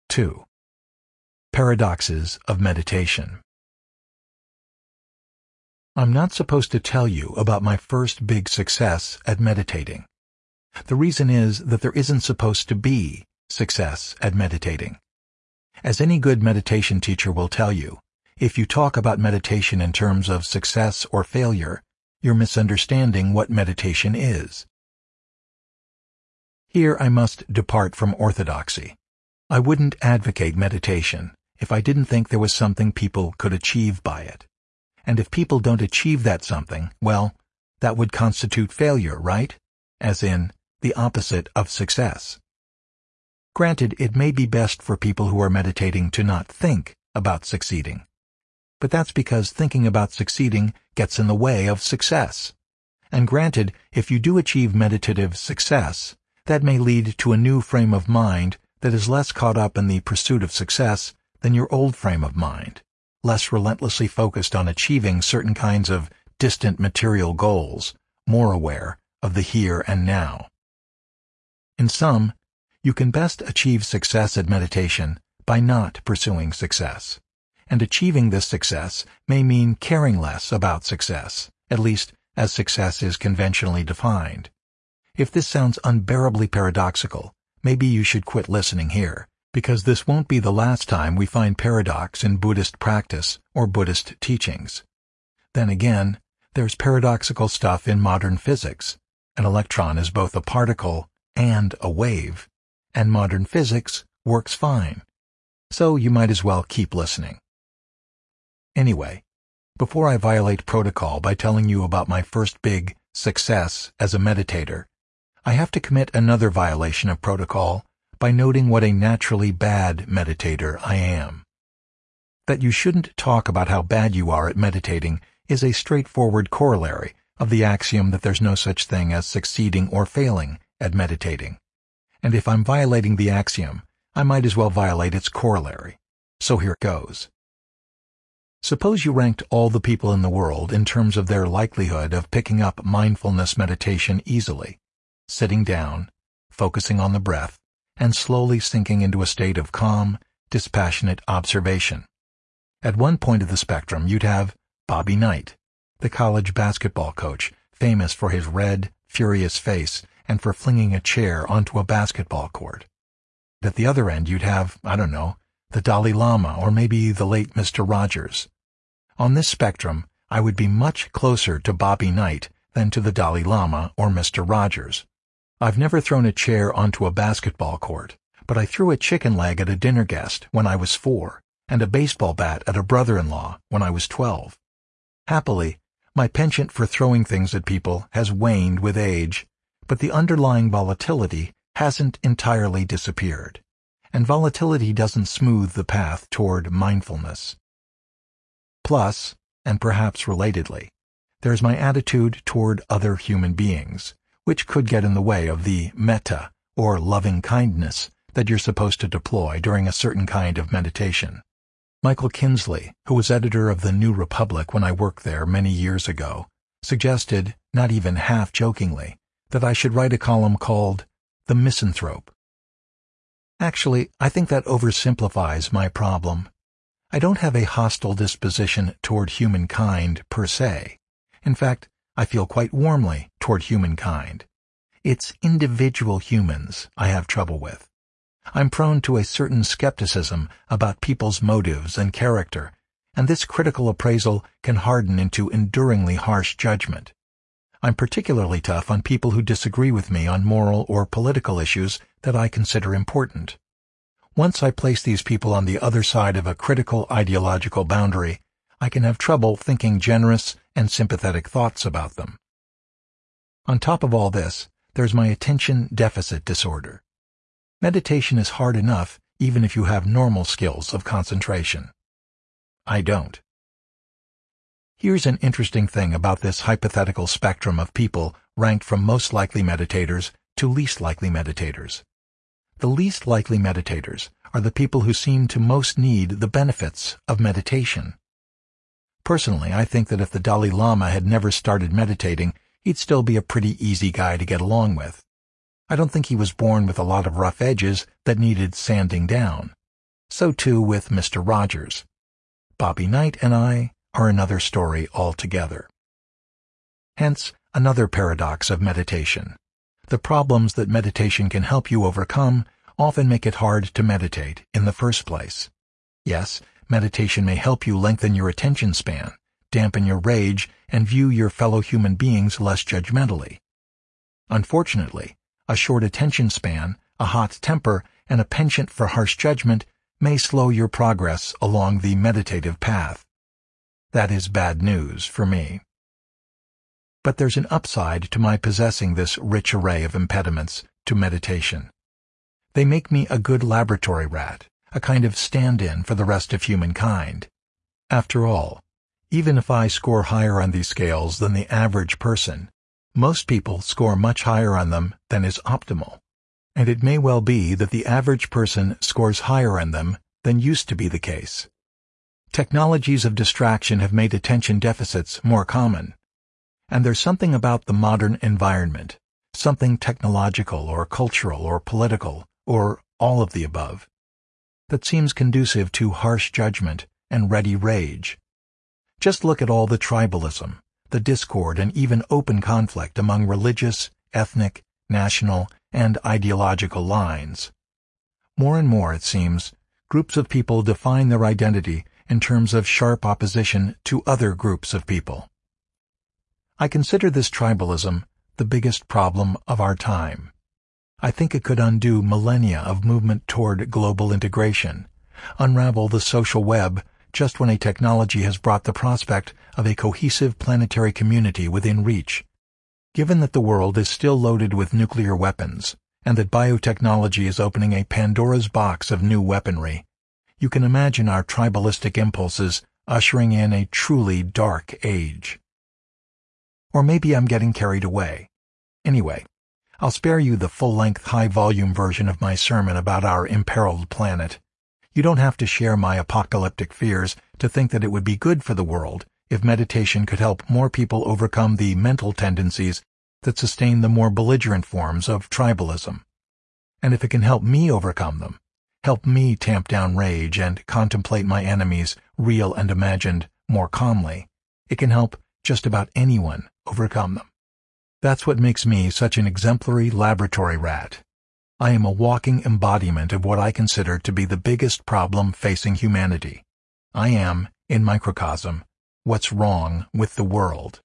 2. Paradoxes of meditation. I'm not supposed to tell you about my first big success at meditating. The reason is that there isn't supposed to be success at meditating. As any good meditation teacher will tell you, if you talk about meditation in terms of success or failure, you're misunderstanding what meditation is. Here I must depart from orthodoxy. I wouldn't advocate meditation if I didn't think there was something people could achieve by it. And if people don't achieve that something, well, that would constitute failure, right? As in, the opposite of success. Granted, it may be best for people who are meditating to not think about succeeding. But that's because thinking about succeeding gets in the way of success. And granted, if you do achieve meditative success, that may lead to a new frame of mind that is less caught up in the pursuit of success than your old frame of mind, less relentlessly focused on achieving certain kinds of distant material goals, more aware of the here and now. In sum, you can best achieve success at meditation by not pursuing success. And achieving this success may mean caring less about success, at least as success is conventionally defined. If this sounds unbearably paradoxical, maybe you should quit listening here, because this won't be the last time we find paradox in Buddhist practice or Buddhist teachings. Then again, there's paradoxical stuff in modern physics. An electron is both a particle and a wave, and modern physics works fine. So you might as well keep listening. Anyway, before I violate protocol by telling you about my first big success as a meditator, I have to commit another violation of protocol by noting what a naturally bad meditator I am. That you shouldn't talk about how bad you are at meditating is a straightforward corollary of the axiom that there's no such thing as succeeding or failing at meditating. And if I'm violating the axiom, I might as well violate its corollary. So here goes. Suppose you ranked all the people in the world in terms of their likelihood of picking up mindfulness meditation easily, sitting down, focusing on the breath, and slowly sinking into a state of calm, dispassionate observation. At one point of the spectrum, you'd have Bobby Knight, the college basketball coach, famous for his red, furious face and for flinging a chair onto a basketball court. At the other end, you'd have, the Dalai Lama or maybe the late Mr. Rogers. On this spectrum, I would be much closer to Bobby Knight than to the Dalai Lama or Mr. Rogers. I've never thrown a chair onto a basketball court, but I threw a chicken leg at a dinner guest when I was 4, and a baseball bat at a brother-in-law when I was 12. Happily, my penchant for throwing things at people has waned with age, but the underlying volatility hasn't entirely disappeared. And volatility doesn't smooth the path toward mindfulness. Plus, and perhaps relatedly, there's my attitude toward other human beings, which could get in the way of the metta, or loving kindness, that you're supposed to deploy during a certain kind of meditation. Michael Kinsley, who was editor of the New Republic when I worked there many years ago, suggested, not even half-jokingly, that I should write a column called The Misanthrope. Actually, I think that oversimplifies my problem. I don't have a hostile disposition toward humankind per se. In fact, I feel quite warmly toward humankind. It's individual humans I have trouble with. I'm prone to a certain skepticism about people's motives and character, and this critical appraisal can harden into enduringly harsh judgment. I'm particularly tough on people who disagree with me on moral or political issues that I consider important. Once I place these people on the other side of a critical ideological boundary, I can have trouble thinking generous and sympathetic thoughts about them. On top of all this, there's my attention deficit disorder. Meditation is hard enough even if you have normal skills of concentration. I don't. Here's an interesting thing about this hypothetical spectrum of people ranked from most likely meditators to least likely meditators. The least likely meditators are the people who seem to most need the benefits of meditation. Personally, I think that if the Dalai Lama had never started meditating, he'd still be a pretty easy guy to get along with. I don't think he was born with a lot of rough edges that needed sanding down. So too with Mr. Rogers. Bobby Knight and I are another story altogether. Hence, another paradox of meditation. The problems that meditation can help you overcome often make it hard to meditate in the first place. Yes, meditation may help you lengthen your attention span, dampen your rage, and view your fellow human beings less judgmentally. Unfortunately, a short attention span, a hot temper, and a penchant for harsh judgment may slow your progress along the meditative path. That is bad news for me. But there's an upside to my possessing this rich array of impediments to meditation. They make me a good laboratory rat, a kind of stand-in for the rest of humankind. After all, even if I score higher on these scales than the average person, most people score much higher on them than is optimal, and it may well be that the average person scores higher on them than used to be the case. Technologies of distraction have made attention deficits more common, and there's something about the modern environment, something technological or cultural or political, or all of the above, that seems conducive to harsh judgment and ready rage. Just look at all the tribalism, the discord, and even open conflict among religious, ethnic, national, and ideological lines. More and more, it seems, groups of people define their identity in terms of sharp opposition to other groups of people. I consider this tribalism the biggest problem of our time. I think it could undo millennia of movement toward global integration, unravel the social web just when a technology has brought the prospect of a cohesive planetary community within reach. Given that the world is still loaded with nuclear weapons, and that biotechnology is opening a Pandora's box of new weaponry, you can imagine our tribalistic impulses ushering in a truly dark age. Or maybe I'm getting carried away. Anyway, I'll spare you the full-length, high-volume version of my sermon about our imperiled planet. You don't have to share my apocalyptic fears to think that it would be good for the world if meditation could help more people overcome the mental tendencies that sustain the more belligerent forms of tribalism. And if it can help me overcome them, help me tamp down rage and contemplate my enemies, real and imagined, more calmly, it can help just about anyone overcome them. That's what makes me such an exemplary laboratory rat. I am a walking embodiment of what I consider to be the biggest problem facing humanity. I am, in microcosm, what's wrong with the world.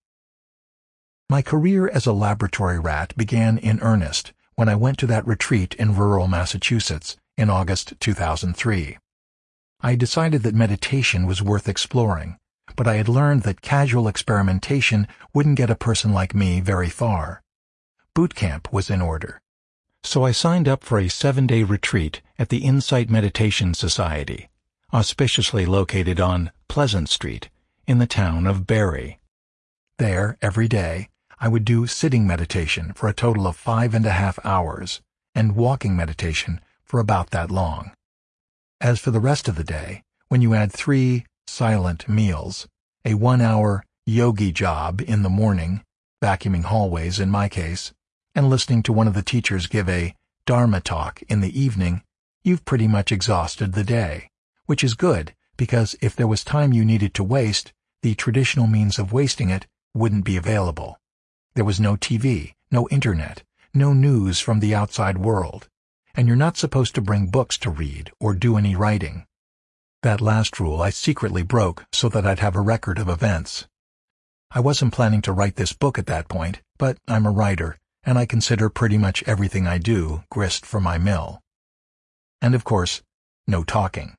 My career as a laboratory rat began in earnest when I went to that retreat in rural Massachusetts in August 2003. I decided that meditation was worth exploring, but I had learned that casual experimentation wouldn't get a person like me very far. Boot camp was in order. So I signed up for a 7-day retreat at the Insight Meditation Society, auspiciously located on Pleasant Street in the town of Barre. There, every day, I would do sitting meditation for a total of 5.5 hours and walking meditation for about that long. As for the rest of the day, when you add 3 silent meals, a 1-hour yogi job in the morning, vacuuming hallways in my case, and listening to one of the teachers give a Dharma talk in the evening, you've pretty much exhausted the day, which is good because if there was time you needed to waste, the traditional means of wasting it wouldn't be available. There was no TV, no internet, no news from the outside world, and you're not supposed to bring books to read or do any writing. That last rule I secretly broke so that I'd have a record of events. I wasn't planning to write this book at that point, but I'm a writer, and I consider pretty much everything I do grist for my mill. And of course, no talking.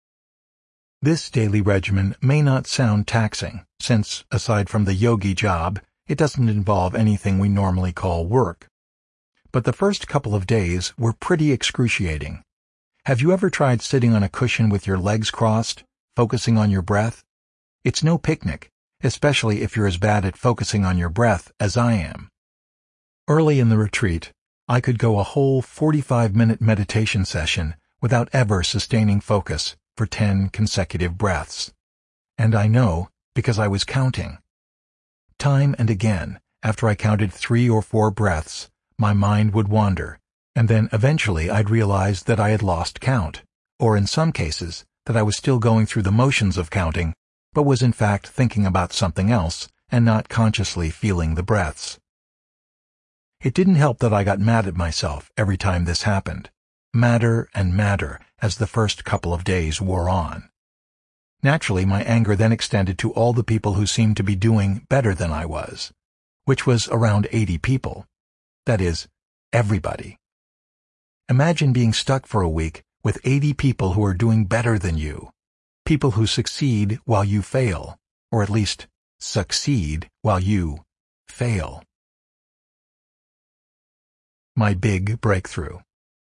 This daily regimen may not sound taxing, since, aside from the yogi job, it doesn't involve anything we normally call work. But the first couple of days were pretty excruciating. Have you ever tried sitting on a cushion with your legs crossed, focusing on your breath? It's no picnic, especially if you're as bad at focusing on your breath as I am. Early in the retreat, I could go a whole 45-minute meditation session without ever sustaining focus for 10 consecutive breaths. And I know because I was counting. Time and again, after I counted 3 or 4 breaths, my mind would wander, and then eventually I'd realize that I had lost count, or in some cases, that I was still going through the motions of counting, but was in fact thinking about something else and not consciously feeling the breaths. It didn't help that I got mad at myself every time this happened, madder and madder as the first couple of days wore on. Naturally, my anger then extended to all the people who seemed to be doing better than I was, which was around 80 people. That is, everybody. Imagine being stuck for a week with 80 people who are doing better than you, people who succeed while you fail, or at least succeed while you fail. My big breakthrough.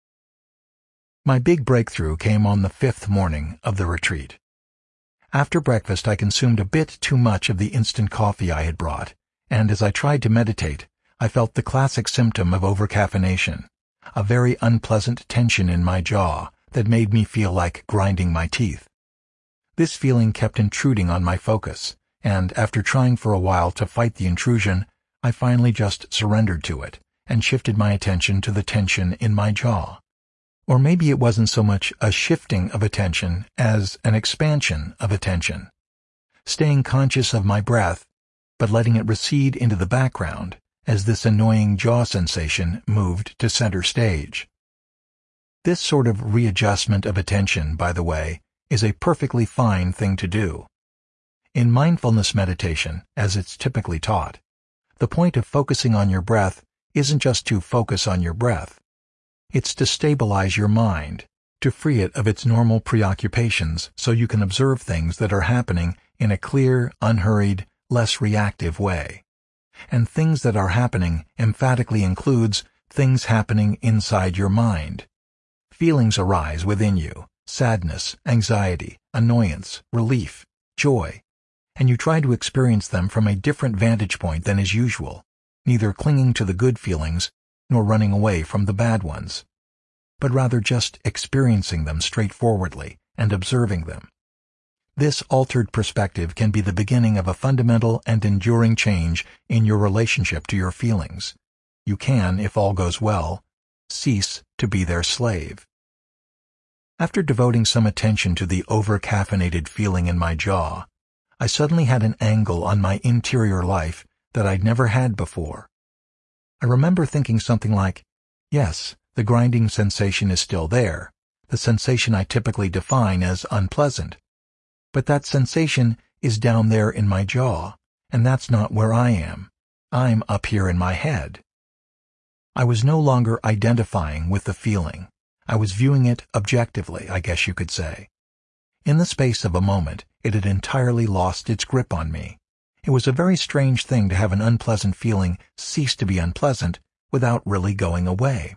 My big breakthrough came on the 5th morning of the retreat. After breakfast, I consumed a bit too much of the instant coffee I had brought, and as I tried to meditate, I felt the classic symptom of overcaffeination, a very unpleasant tension in my jaw that made me feel like grinding my teeth. This feeling kept intruding on my focus, and after trying for a while to fight the intrusion, I finally just surrendered to it and shifted my attention to the tension in my jaw. Or maybe it wasn't so much a shifting of attention as an expansion of attention. Staying conscious of my breath, but letting it recede into the background as this annoying jaw sensation moved to center stage. This sort of readjustment of attention, by the way, is a perfectly fine thing to do. In mindfulness meditation, as it's typically taught, the point of focusing on your breath isn't just to focus on your breath. It's to stabilize your mind, to free it of its normal preoccupations so you can observe things that are happening in a clear, unhurried, less reactive way. And things that are happening emphatically includes things happening inside your mind. Feelings arise within you, sadness, anxiety, annoyance, relief, joy, and you try to experience them from a different vantage point than is usual, neither clinging to the good feelings nor running away from the bad ones, but rather just experiencing them straightforwardly and observing them. This altered perspective can be the beginning of a fundamental and enduring change in your relationship to your feelings. You can, if all goes well, cease to be their slave. After devoting some attention to the over-caffeinated feeling in my jaw, I suddenly had an angle on my interior life that I'd never had before. I remember thinking something like, yes, the grinding sensation is still there, the sensation I typically define as unpleasant. But that sensation is down there in my jaw, and that's not where I am. I'm up here in my head. I was no longer identifying with the feeling. I was viewing it objectively, I guess you could say. In the space of a moment, it had entirely lost its grip on me. It was a very strange thing to have an unpleasant feeling cease to be unpleasant without really going away.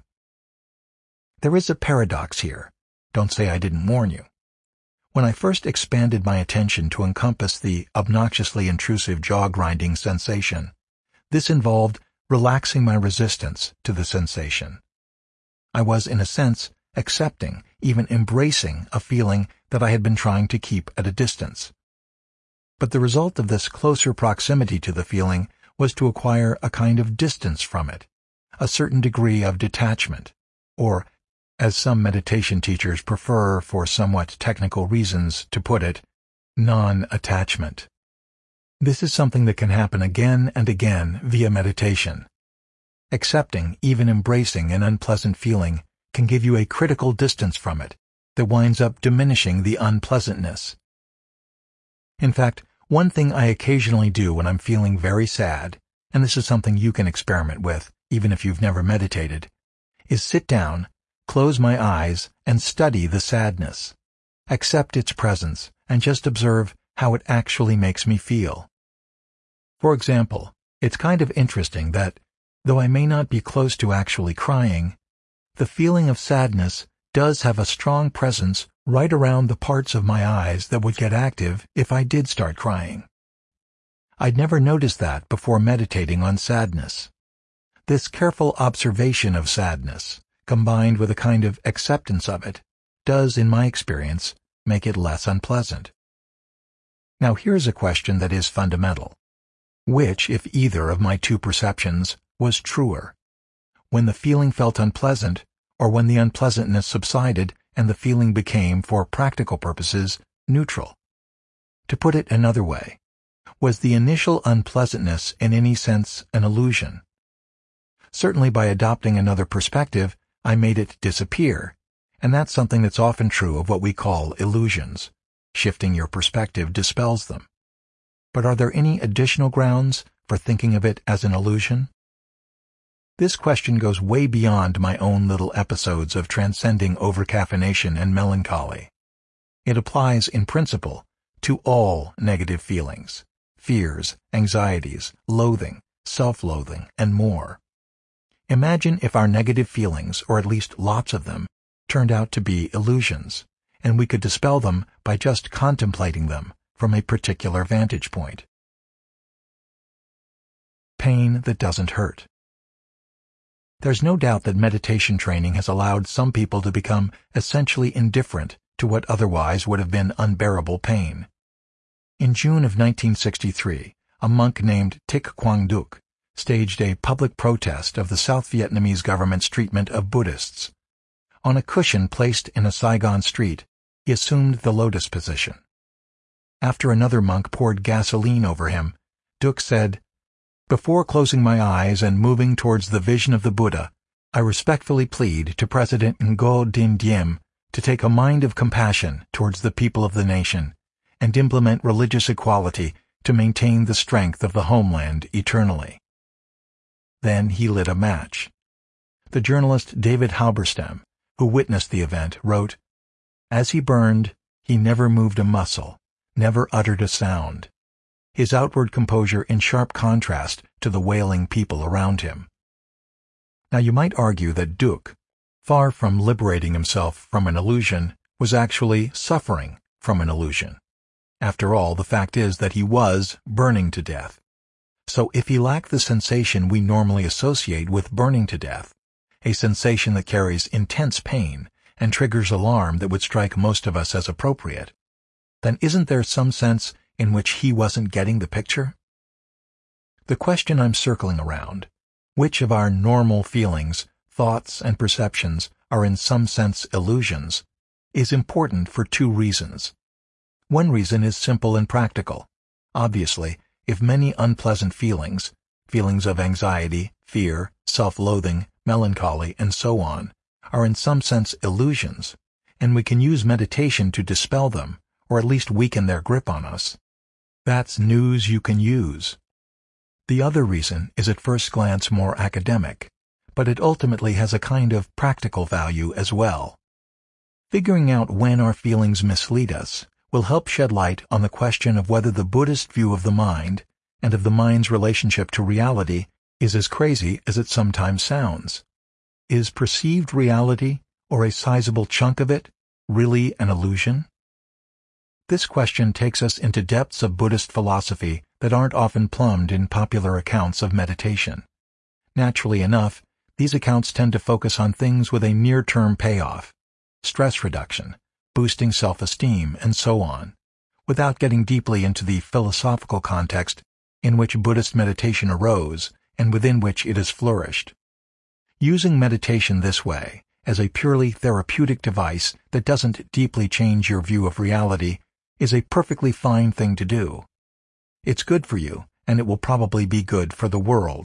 There is a paradox here. Don't say I didn't warn you. When I first expanded my attention to encompass the obnoxiously intrusive jaw-grinding sensation, this involved relaxing my resistance to the sensation. I was, in a sense, accepting, even embracing a feeling that I had been trying to keep at a distance. But the result of this closer proximity to the feeling was to acquire a kind of distance from it, a certain degree of detachment, or, as some meditation teachers prefer for somewhat technical reasons to put it, non-attachment. This is something that can happen again and again via meditation. Accepting, even embracing an unpleasant feeling can give you a critical distance from it that winds up diminishing the unpleasantness. In fact, one thing I occasionally do when I'm feeling very sad, and this is something you can experiment with, even if you've never meditated, is sit down, close my eyes, and study the sadness. Accept its presence, and just observe how it actually makes me feel. For example, it's kind of interesting that, though I may not be close to actually crying, the feeling of sadness does have a strong presence right around the parts of my eyes that would get active if I did start crying. I'd never noticed that before meditating on sadness. This careful observation of sadness, combined with a kind of acceptance of it, does, in my experience, make it less unpleasant. Now here's a question that is fundamental. Which, if either of my two perceptions, was truer? When the feeling felt unpleasant, or when the unpleasantness subsided and the feeling became, for practical purposes, neutral. To put it another way, was the initial unpleasantness in any sense an illusion? Certainly by adopting another perspective, I made it disappear, and that's something that's often true of what we call illusions. Shifting your perspective dispels them. But are there any additional grounds for thinking of it as an illusion? This question goes way beyond my own little episodes of transcending overcaffeination and melancholy. It applies, in principle, to all negative feelings, fears, anxieties, loathing, self-loathing, and more. Imagine if our negative feelings, or at least lots of them, turned out to be illusions, and we could dispel them by just contemplating them from a particular vantage point. Pain that doesn't hurt. There's no doubt that meditation training has allowed some people to become essentially indifferent to what otherwise would have been unbearable pain. In June of 1963, a monk named Thich Quang Duc staged a public protest of the South Vietnamese government's treatment of Buddhists. On a cushion placed in a Saigon street, he assumed the lotus position. After another monk poured gasoline over him, Duc said, "Before closing my eyes and moving towards the vision of the Buddha, I respectfully plead to President Ngo Dinh Diem to take a mind of compassion towards the people of the nation and implement religious equality to maintain the strength of the homeland eternally." Then he lit a match. The journalist David Halberstam, who witnessed the event, wrote, "As he burned, he never moved a muscle, never uttered a sound, his outward composure in sharp contrast to the wailing people around him." Now you might argue that Duc, far from liberating himself from an illusion, was actually suffering from an illusion. After all, the fact is that he was burning to death. So if he lacked the sensation we normally associate with burning to death, a sensation that carries intense pain and triggers alarm that would strike most of us as appropriate, then isn't there some sense in which he wasn't getting the picture? The question I'm circling around, which of our normal feelings, thoughts, and perceptions are in some sense illusions, is important for two reasons. One reason is simple and practical. Obviously, if many unpleasant feelings of anxiety, fear, self-loathing, melancholy, and so on, are in some sense illusions, and we can use meditation to dispel them, or at least weaken their grip on us, that's news you can use. The other reason is at first glance more academic, but it ultimately has a kind of practical value as well. Figuring out when our feelings mislead us will help shed light on the question of whether the Buddhist view of the mind and of the mind's relationship to reality is as crazy as it sometimes sounds. Is perceived reality, or a sizable chunk of it, really an illusion? This question takes us into depths of Buddhist philosophy that aren't often plumbed in popular accounts of meditation. Naturally enough, these accounts tend to focus on things with a near-term payoff, stress reduction, boosting self-esteem, and so on, without getting deeply into the philosophical context in which Buddhist meditation arose and within which it has flourished. Using meditation this way, as a purely therapeutic device that doesn't deeply change your view of reality, is a perfectly fine thing to do. It's good for you, and it will probably be good for the world.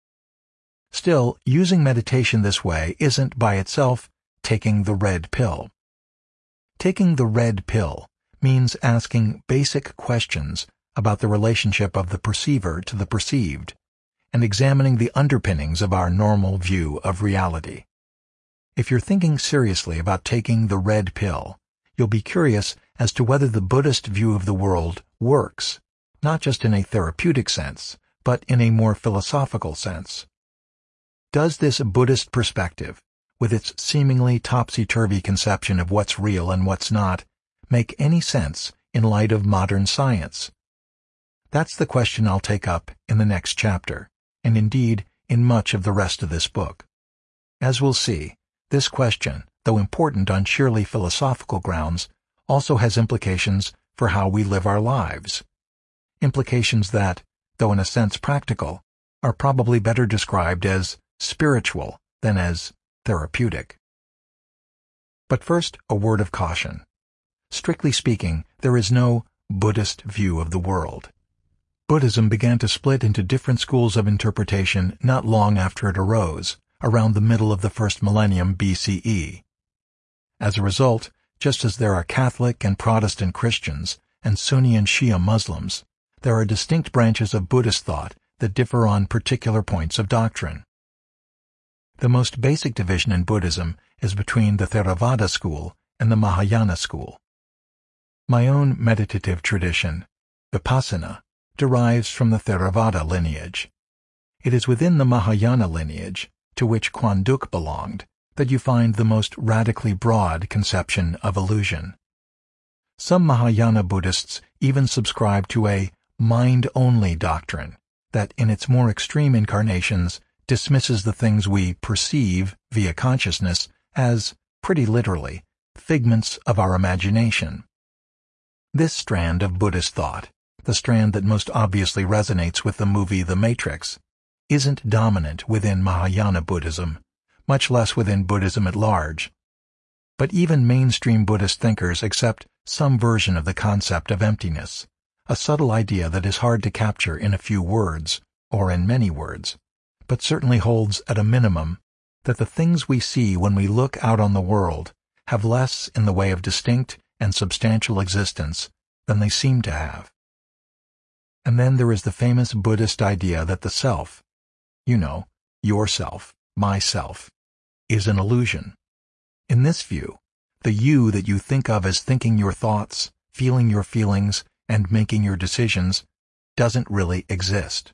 Still, using meditation this way isn't by itself taking the red pill. Taking the red pill means asking basic questions about the relationship of the perceiver to the perceived, and examining the underpinnings of our normal view of reality. If you're thinking seriously about taking the red pill, you'll be curious as to whether the Buddhist view of the world works, not just in a therapeutic sense, but in a more philosophical sense. Does this Buddhist perspective, with its seemingly topsy-turvy conception of what's real and what's not, make any sense in light of modern science? That's the question I'll take up in the next chapter, and indeed in much of the rest of this book. As we'll see, this question, though important on sheerly philosophical grounds, also has implications for how we live our lives. Implications that, though in a sense practical, are probably better described as spiritual than as therapeutic. But first, a word of caution. Strictly speaking, there is no Buddhist view of the world. Buddhism began to split into different schools of interpretation not long after it arose, around the middle of the first millennium BCE. As a result, just as there are Catholic and Protestant Christians and Sunni and Shia Muslims, there are distinct branches of Buddhist thought that differ on particular points of doctrine. The most basic division in Buddhism is between the Theravada school and the Mahayana school. My own meditative tradition, Vipassana, derives from the Theravada lineage. It is within the Mahayana lineage, to which Kwanduk belonged, that you find the most radically broad conception of illusion. Some Mahayana Buddhists even subscribe to a mind-only doctrine that, in its more extreme incarnations, dismisses the things we perceive via consciousness as, pretty literally, figments of our imagination. This strand of Buddhist thought, the strand that most obviously resonates with the movie The Matrix, isn't dominant within Mahayana Buddhism, much less within Buddhism at large. But even mainstream Buddhist thinkers accept some version of the concept of emptiness, a subtle idea that is hard to capture in a few words, or in many words, but certainly holds at a minimum that the things we see when we look out on the world have less in the way of distinct and substantial existence than they seem to have. And then there is the famous Buddhist idea that the self, yourself, myself, is an illusion. In this view, the you that you think of as thinking your thoughts, feeling your feelings, and making your decisions doesn't really exist.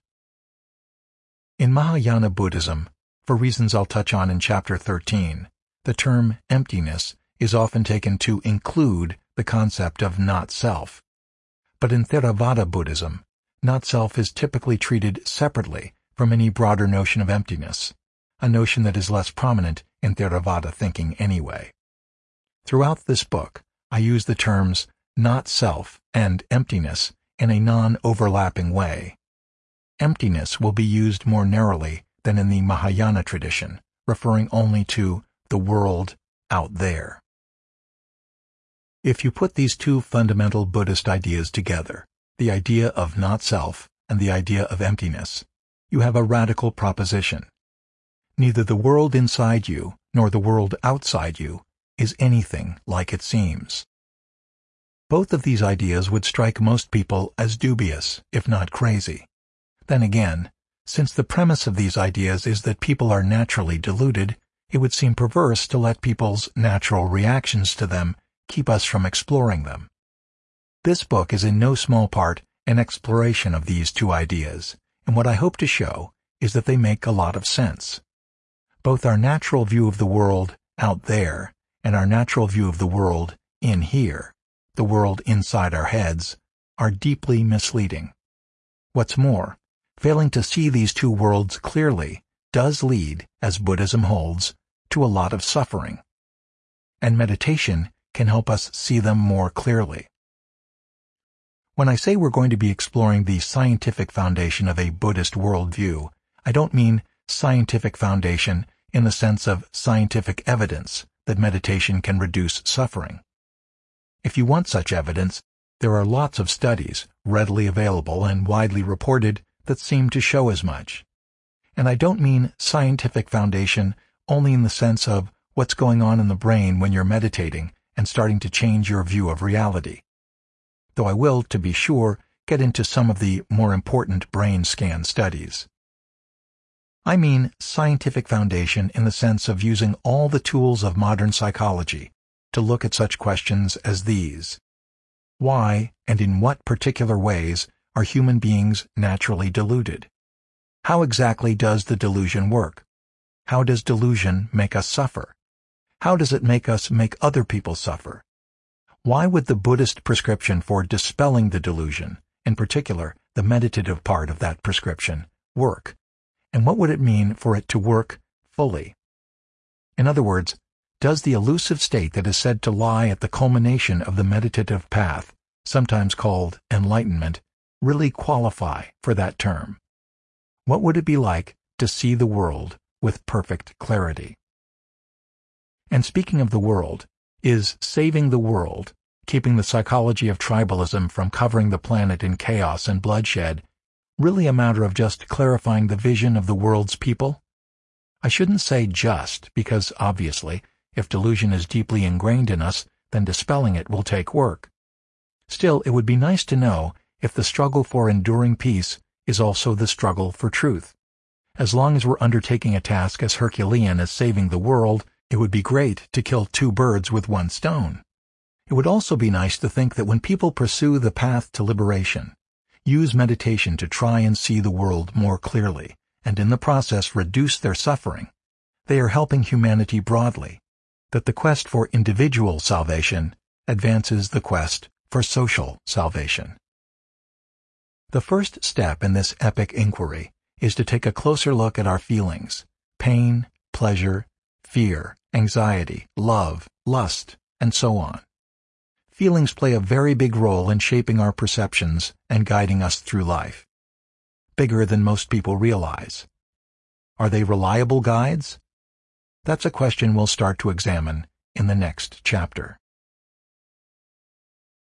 In Mahayana Buddhism, for reasons I'll touch on in Chapter 13, the term emptiness is often taken to include the concept of not-self. But in Theravada Buddhism, not-self is typically treated separately from any broader notion of emptiness, a notion that is less prominent in Theravada thinking anyway. Throughout this book, I use the terms not-self and emptiness in a non-overlapping way. Emptiness will be used more narrowly than in the Mahayana tradition, referring only to the world out there. If you put these two fundamental Buddhist ideas together, the idea of not-self and the idea of emptiness, you have a radical proposition. Neither the world inside you nor the world outside you is anything like it seems. Both of these ideas would strike most people as dubious, if not crazy. Then again, since the premise of these ideas is that people are naturally deluded, it would seem perverse to let people's natural reactions to them keep us from exploring them. This book is in no small part an exploration of these two ideas, and what I hope to show is that they make a lot of sense. Both our natural view of the world out there and our natural view of the world in here, the world inside our heads, are deeply misleading. What's more, failing to see these two worlds clearly does lead, as Buddhism holds, to a lot of suffering. And meditation can help us see them more clearly. When I say we're going to be exploring the scientific foundation of a Buddhist worldview, I don't mean scientific foundation in the sense of scientific evidence that meditation can reduce suffering. If you want such evidence, there are lots of studies readily available and widely reported that seem to show as much. And I don't mean scientific foundation only in the sense of what's going on in the brain when you're meditating and starting to change your view of reality. Though I will, to be sure, get into some of the more important brain scan studies. I mean scientific foundation in the sense of using all the tools of modern psychology to look at such questions as these. Why, and in what particular ways, are human beings naturally deluded? How exactly does the delusion work? How does delusion make us suffer? How does it make us make other people suffer? Why would the Buddhist prescription for dispelling the delusion, in particular the meditative part of that prescription, work? And what would it mean for it to work fully? In other words, does the elusive state that is said to lie at the culmination of the meditative path, sometimes called enlightenment, really qualify for that term? What would it be like to see the world with perfect clarity? And speaking of the world, Is saving the world, keeping the psychology of tribalism from covering the planet in chaos and bloodshed, really a matter of just clarifying the vision of the world's people? I shouldn't say just, because obviously, if delusion is deeply ingrained in us, then dispelling it will take work. Still, it would be nice to know if the struggle for enduring peace is also the struggle for truth. As long as we're undertaking a task as Herculean as saving the world, it would be great to kill two birds with one stone. It would also be nice to think that when people pursue the path to liberation, use meditation to try and see the world more clearly, and in the process reduce their suffering, they are helping humanity broadly, that the quest for individual salvation advances the quest for social salvation. The first step in this epic inquiry is to take a closer look at our feelings: pain, pleasure, fear, anxiety, love, lust, and so on. Feelings play a very big role in shaping our perceptions and guiding us through life. Bigger than most people realize. Are they reliable guides? That's a question we'll start to examine in the next chapter.